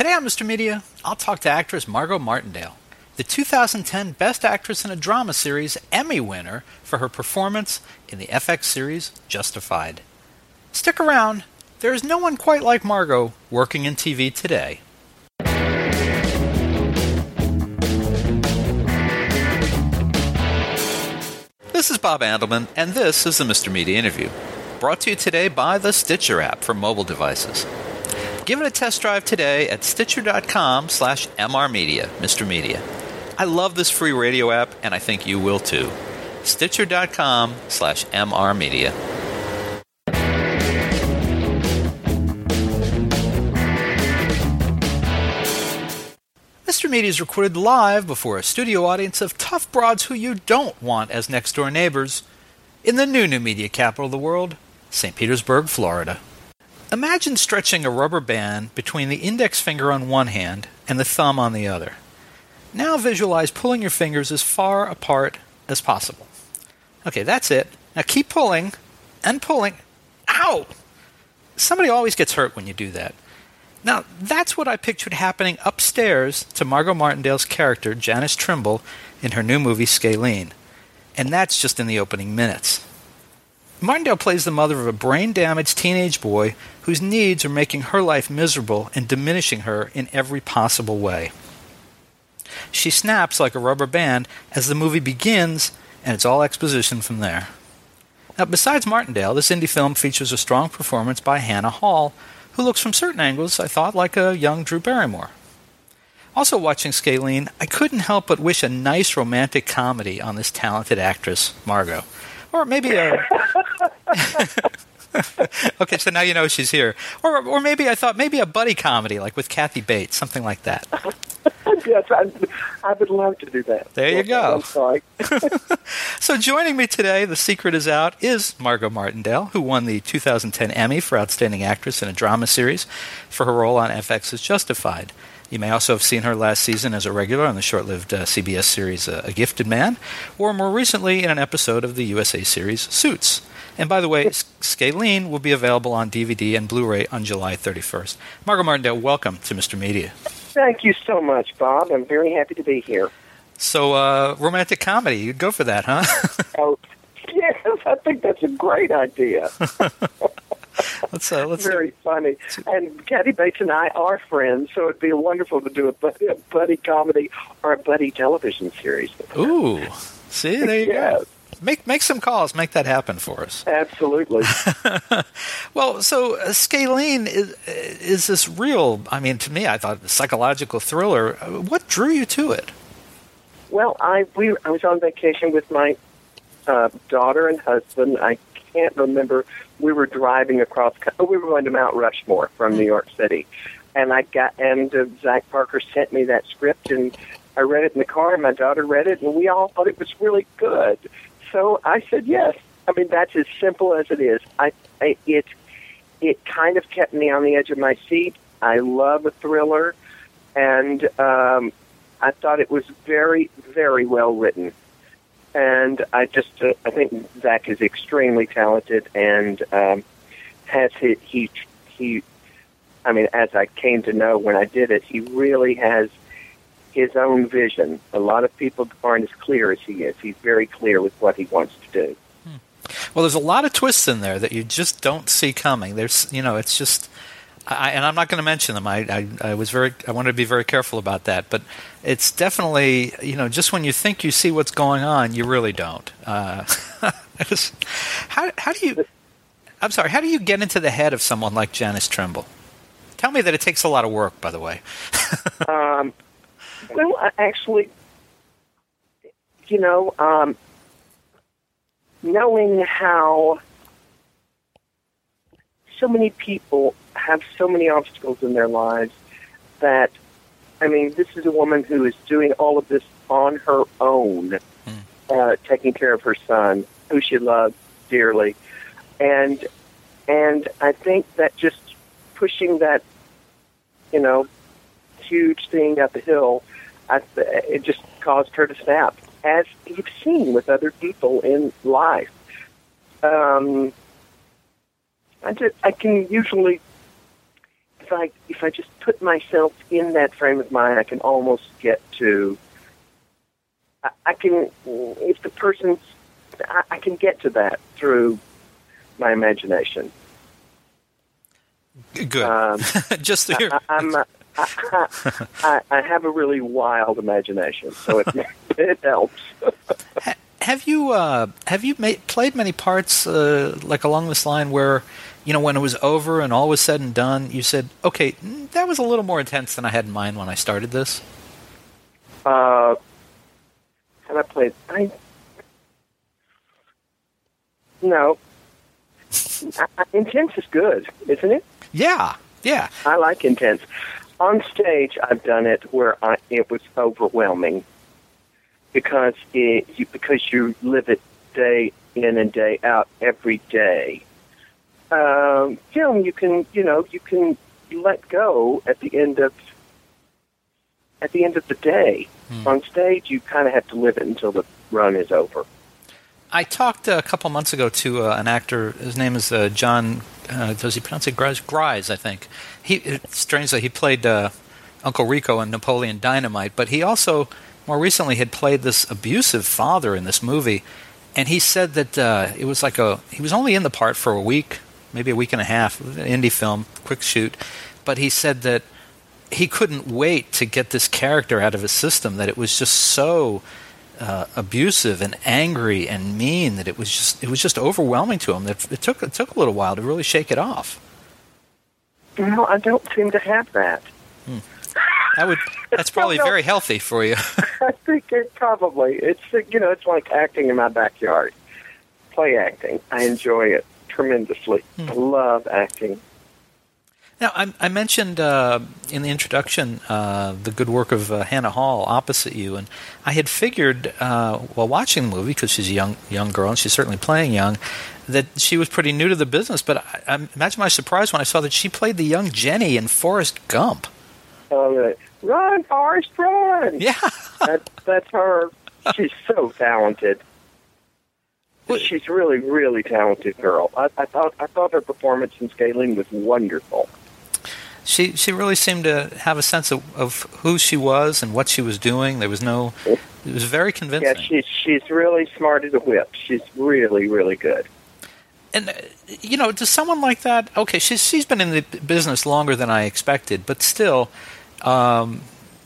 Today on Mr. Media, I'll talk to actress Margot Martindale, the 2010 Best Actress in a Drama Series Emmy winner for her performance in the FX series Justified. Stick around, there is no one quite like Margot working in TV today. This is Bob Andelman, and this is the Mr. Media Interview, brought to you today by the Stitcher app for mobile devices. Give it a test drive today at Stitcher.com/MRmedia, Mr. Media. I love this free radio app, and I think you will too. Stitcher.com/MRmedia. Mr. Media is recorded live before a studio audience of tough broads who you don't want as next-door neighbors in the new media capital of the world, St. Petersburg, Florida. Imagine stretching a rubber band between the index finger on one hand and the thumb on the other. Now visualize pulling your fingers as far apart as possible. Okay, that's it. Now keep pulling and pulling. Ow! Somebody always gets hurt when you do that. Now, that's what I pictured happening upstairs to Margot Martindale's character, Janice Trimble, in her new movie, Scalene. And that's just in the opening minutes. Martindale plays the mother of a brain-damaged teenage boy whose needs are making her life miserable and diminishing her in every possible way. She snaps like a rubber band as the movie begins, and it's all exposition from there. Now, besides Martindale, this indie film features a strong performance by Hannah Hall, who looks from certain angles, I thought, like a young Drew Barrymore. Also watching Scalene, I couldn't help but wish a nice romantic comedy on this talented actress, Margot. Or maybe a... Okay, so now you know she's here. Or maybe I thought maybe a buddy comedy, like with Kathy Bates, something like that. Yes, I would love to do that. There you go. I'm sorry. So joining me today, the secret is out, is Margot Martindale, who won the 2010 Emmy for Outstanding Actress in a Drama Series for her role on FX's Justified. You may also have seen her last season as a regular on the short-lived CBS series A Gifted Man, or more recently in an episode of the USA series Suits. And by the way, Scalene will be available on DVD and Blu-ray on July 31st. Margot Martindale, welcome to Mr. Media. Thank you so much, Bob. I'm very happy to be here. So, romantic comedy, you'd go for that, huh? Oh, yes, I think that's a great idea. Let's very funny. And Kathy Bates and I are friends, so it'd be wonderful to do a buddy comedy or a buddy television series. Ooh, see, there you yes. go. Make some calls. Make that happen for us. Absolutely. Well, so Scalene is this real, I mean, to me, I thought, psychological thriller. What drew you to it? Well, I was on vacation with my daughter and husband. I can't remember. We were driving across. We were going to Mount Rushmore from New York City, and Zach Parker sent me that script, and I read it in the car. And my daughter read it, and we all thought it was really good. So I said yes. I mean, that's as simple as it is. It kind of kept me on the edge of my seat. I love a thriller, and I thought it was very, very well written. And I think Zach is extremely talented and has he. I mean, as I came to know when I did it, he really has his own vision. A lot of people aren't as clear as he is. He's very clear with what he wants to do. Well, there's a lot of twists in there that you just don't see coming. There's, it's just, and I'm not going to mention them. I wanted to be very careful about that. But it's definitely, just when you think you see what's going on, you really don't. How do you get into the head of someone like Janice Trimble? Tell me that it takes a lot of work, by the way. Well, actually, knowing how so many people have so many obstacles in their lives that, I mean, this is a woman who is doing all of this on her own, taking care of her son, who she loves dearly. And I think that just pushing that, huge thing up the hill, it just caused her to snap, as you've seen with other people in life. I can usually if I just put myself in that frame of mind, I can almost get to. I can, if the person's, I can get to that through my imagination. Good. Just through your... I have a really wild imagination, so it helps. Have you played many parts like along this line where, when it was over and all was said and done, you said, "Okay, that was a little more intense than I had in mind when I started this"? Have I played? No. Intense is good, isn't it? Yeah. I like intense. On stage, I've done it where it was overwhelming because you live it day in and day out every day. Film, you can let go at the end of the day. On stage, you kind of have to live it until the run is over. I talked a couple months ago to an actor. His name is John. Does he pronounce it Grise? I think. Strangely, he played Uncle Rico in Napoleon Dynamite, but he also more recently had played this abusive father in this movie. And he said that it was he was only in the part for a week, maybe a week and a half, an indie film, quick shoot. But he said that he couldn't wait to get this character out of his system, that it was just so abusive and angry and mean that it was just overwhelming to him. That it took a little while to really shake it off. No, I don't seem to have that. That's probably very healthy for you. I think it probably. It's like acting in my backyard. Play acting. I enjoy it tremendously. I love acting. Now, I mentioned in the introduction the good work of Hannah Hall opposite you, and I had figured while watching the movie, because she's a young girl and she's certainly playing young, that she was pretty new to the business. But I imagine my surprise when I saw that she played the young Jenny in Forrest Gump. Run, Forrest, run! Yeah, that's her. She's so talented. She's really, really talented girl. I thought her performance in Scaling was wonderful. She really seemed to have a sense of who she was and what she was doing. It was very convincing. Yeah, she's really smart as a whip. She's really, really good. And to someone like that, okay, she's been in the business longer than I expected, but still, Margot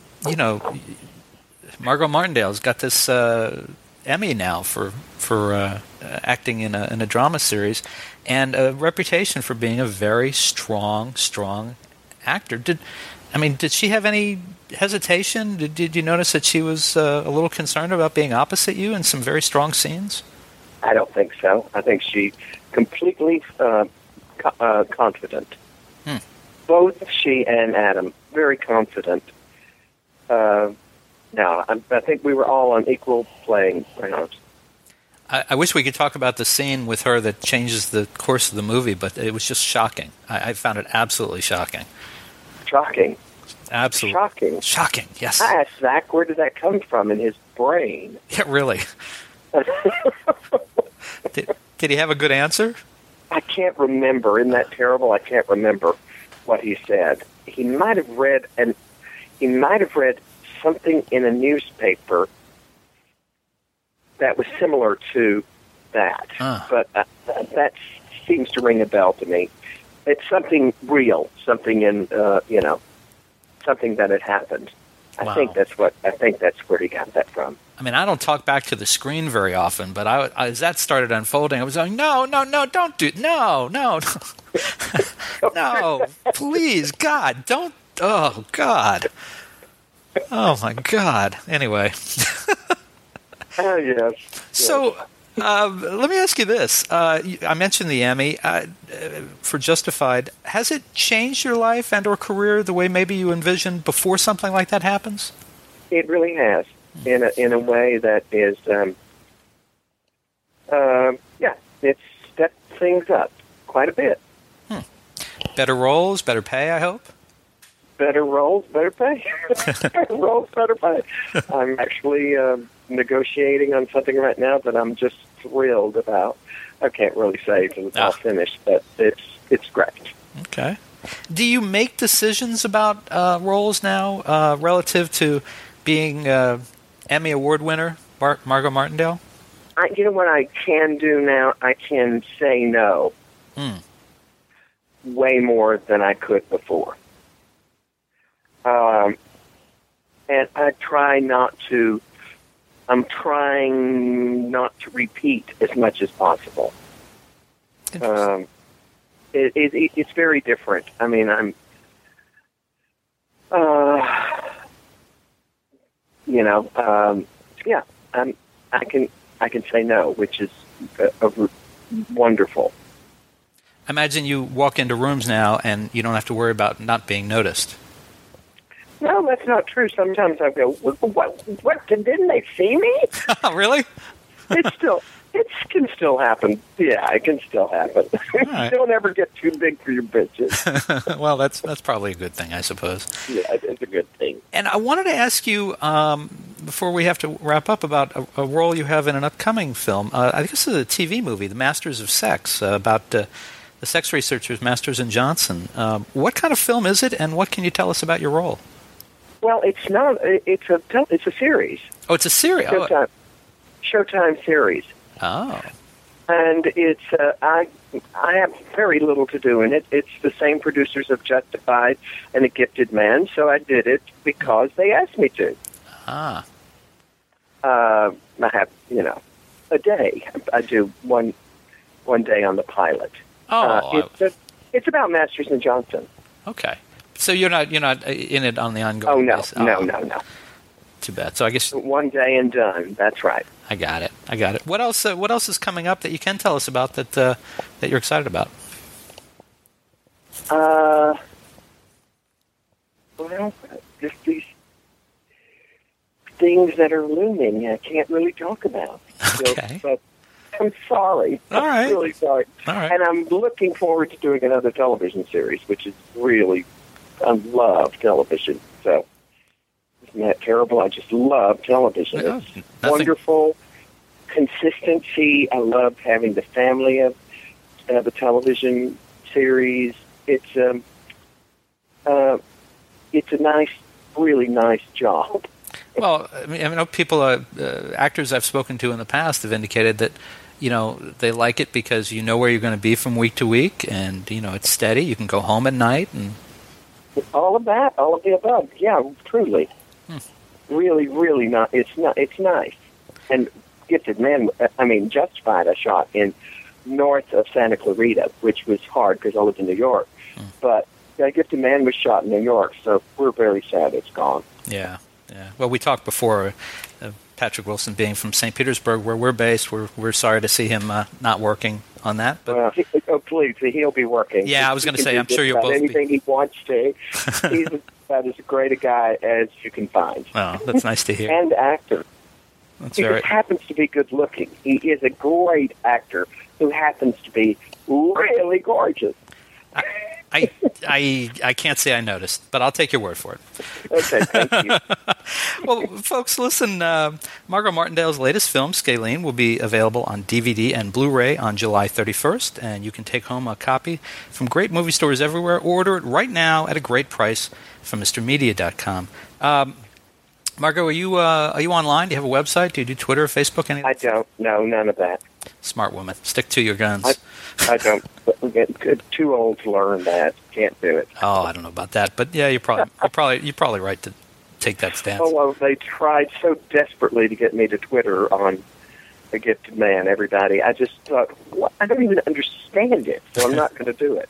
Martindale's got this Emmy now for acting in a drama series, and a reputation for being a very strong actor. Did she have any hesitation? Did you notice that she was a little concerned about being opposite you in some very strong scenes? I don't think so. I think she completely confident. Both she and Adam, very confident. I think we were all on equal playing ground. I wish we could talk about the scene with her that changes the course of the movie, but it was just shocking. I found it absolutely shocking. Shocking? Absolutely. Shocking, yes. I asked Zach, where did that come from in his brain? Yeah, really. Did he have a good answer? I can't remember. Isn't that terrible? I can't remember what he said. He might have read something in a newspaper that was similar to that. But that seems to ring a bell to me. It's something real, something in something that had happened. Wow. I think that's where he got that from. I mean, I don't talk back to the screen very often, but as that started unfolding, I was going, no, don't do, no, no, please, God, don't, oh, God. Oh, my God. Anyway. Yes. So, let me ask you this. I mentioned the Emmy for Justified. Has it changed your life and or career the way maybe you envisioned before something like that happens? It really has, in a way that is, it's stepped things up quite a bit. Better roles, better pay, I hope? Better roles, better pay. Better roles, better pay. I'm actually negotiating on something right now that I'm just thrilled about. I can't really say until it's all finished, but it's great. Okay. Do you make decisions about roles now relative to being Emmy Award winner Margot Martindale? You know what I can do now? I can say no way more than I could before. And I try not to, I'm trying not to repeat as much as possible. It's very different. I mean, I can say no, which is wonderful. I imagine you walk into rooms now and you don't have to worry about not being noticed. No, that's not true. Sometimes I go, what didn't they see me? Really? It can still happen. Yeah, it can still happen. Right. Don't ever get too big for your britches. Well, that's probably a good thing, I suppose. Yeah, it's a good thing. And I wanted to ask you, before we have to wrap up, about a role you have in an upcoming film. I think this is a TV movie, The Masters of Sex, about the sex researchers Masters and Johnson. What kind of film is it, and what can you tell us about your role? Well, it's not. It's a series. Oh, it's a series. Showtime series. Oh. And it's I have very little to do in it. It's the same producers of Justified and A Gifted Man, so I did it because they asked me to. Ah. I have, a day. I do one day on the pilot. Oh. It's about Masters and Johnson. Okay. So you're not in it on the ongoing basis? No. Too bad. So I guess one day and done. That's right. I got it. What else is coming up that you can tell us about that you're excited about? Well, just these things that are looming. I can't really talk about. Okay. But I'm sorry. All right. I'm really sorry. All right. And I'm looking forward to doing another television series, which is really, I love television. So, isn't that terrible? I just love television. No, it's nothing. wonderful. Consistency. I love having the family of a television series. It's a nice, really nice job. Well, I know people, actors I've spoken to in the past have indicated that, they like it because you know where you're going to be from week to week, and, it's steady. You can go home at night. And all of that, all of the above. Yeah, truly. Really, really not. It's nice. And Gifted Man, Justified I shot in north of Santa Clarita, which was hard because I lived in New York. But Gifted Man was shot in New York, so we're very sad it's gone. Yeah. Well, we talked before, Patrick Wilson being from St. Petersburg, where we're based. We're sorry to see him not working on that. But please, he'll be working. Yeah, I was going to say, I'm sure you'll both anything he wants to. He's about as great a guy as you can find. Oh, that's nice to hear. And actor. That's he just happens to be good looking. He is a great actor who happens to be really gorgeous. I can't say I noticed, but I'll take your word for it. Okay, thank you. Well, folks, listen, Margot Martindale's latest film, Scalene, will be available on DVD and Blu-ray on July 31st, and you can take home a copy from great movie stores everywhere. Order it right now at a great price from MrMedia.com. Margot, are you online? Do you have a website? Do you do Twitter, Facebook, anything? I don't. No, none of that. Smart woman. Stick to your guns. I don't. Get too old to learn that. Can't do it. Oh, I don't know about that, but yeah, you're probably right to take that stance. Oh, well, they tried so desperately to get me to Twitter on A Gifted Man. Everybody, I just thought, I don't even understand it, so I'm not going to do it.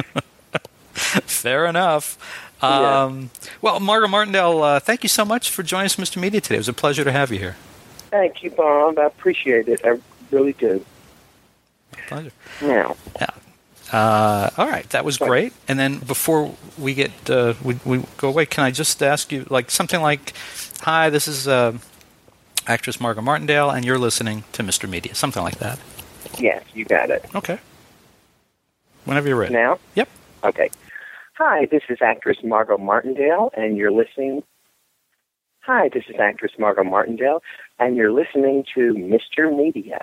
Fair enough. Yeah. Well, Margot Martindale, thank you so much for joining us, Mr. Media, today. It was a pleasure to have you here. Thank you, Bob. I appreciate it. I really do. My pleasure. Yeah. All right, that was great. And then before we get we go away, can I just ask you something like, "Hi, this is actress Margot Martindale, and you're listening to Mr. Media," something like that. Yes, you got it. Okay. Whenever you're ready. Now? Yep. Okay. Hi, this is actress Margot Martindale, and you're listening. Hi, this is actress Margot Martindale, and you're listening to Mr. Media.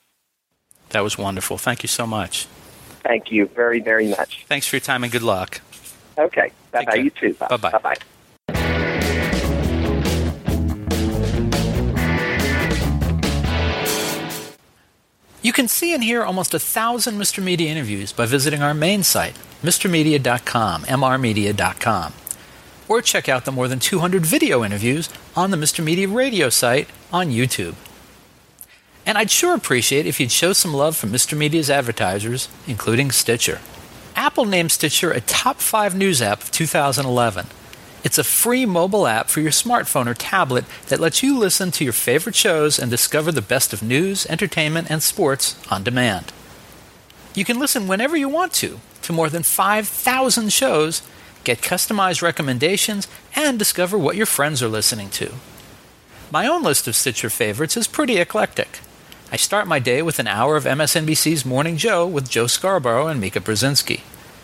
That was wonderful. Thank you so much. Thank you very, very much. Thanks for your time and good luck. Okay. Bye-bye. Take care. You too. Bye-bye. Bye-bye. You can see and hear almost 1,000 Mr. Media interviews by visiting our main site, mrmedia.com, mrmedia.com. Or check out the more than 200 video interviews on the Mr. Media radio site on YouTube. And I'd sure appreciate if you'd show some love for Mr. Media's advertisers, including Stitcher. Apple named Stitcher a top 5 news app of 2011. It's a free mobile app for your smartphone or tablet that lets you listen to your favorite shows and discover the best of news, entertainment, and sports on demand. You can listen whenever you want to more than 5,000 shows, get customized recommendations, and discover what your friends are listening to. My own list of Stitcher favorites is pretty eclectic. I start my day with an hour of MSNBC's Morning Joe with Joe Scarborough and Mika Brzezinski.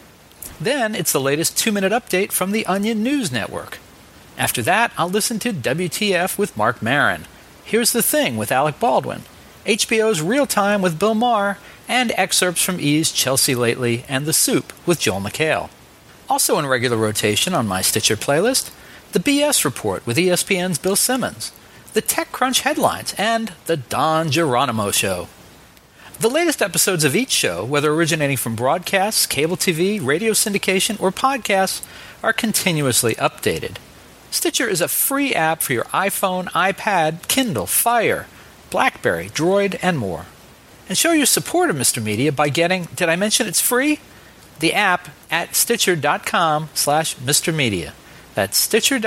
Then it's the latest 2-minute update from the Onion News Network. After that, I'll listen to WTF with Mark Maron, Here's the Thing with Alec Baldwin, HBO's Real Time with Bill Maher, and excerpts from E's Chelsea Lately and The Soup with Joel McHale. Also in regular rotation on my Stitcher playlist, the BS Report with ESPN's Bill Simmons, the TechCrunch Headlines, and the Don Geronimo Show. The latest episodes of each show, whether originating from broadcasts, cable TV, radio syndication, or podcasts, are continuously updated. Stitcher is a free app for your iPhone, iPad, Kindle, Fire, BlackBerry, Droid, and more. And show your support of Mr. Media by getting, did I mention it's free? The app at Stitcher.com/MrMedia. That's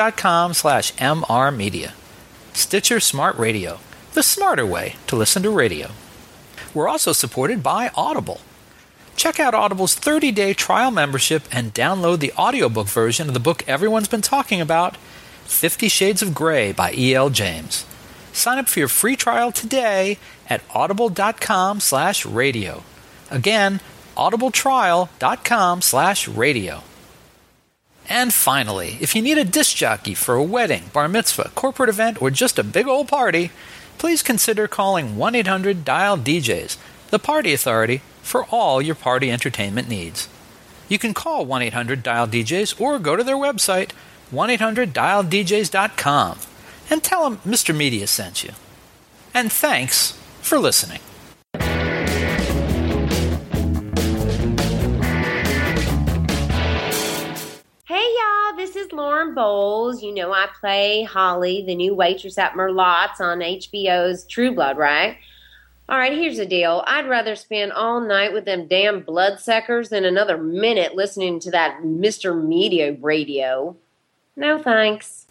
Stitcher.com/MRmedia. Stitcher Smart Radio, the smarter way to listen to radio. We're also supported by Audible. Check out Audible's 30-day trial membership and download the audiobook version of the book everyone's been talking about, 50 Shades of Grey by E.L. James. Sign up for your free trial today at audible.com/radio. Again, audibletrial.com/radio. And finally, if you need a disc jockey for a wedding, bar mitzvah, corporate event, or just a big old party, please consider calling 1-800-DIAL-DJs, the party authority for all your party entertainment needs. You can call 1-800-DIAL-DJs or go to their website, 1-800-DIAL-DJs.com, and tell them Mr. Media sent you. And thanks for listening. Hey y'all, this is Lauren Bowles. You know I play Holly, the new waitress at Merlotte's on HBO's True Blood, right? All right, here's the deal. I'd rather spend all night with them damn bloodsuckers than another minute listening to that Mr. Media radio. No thanks.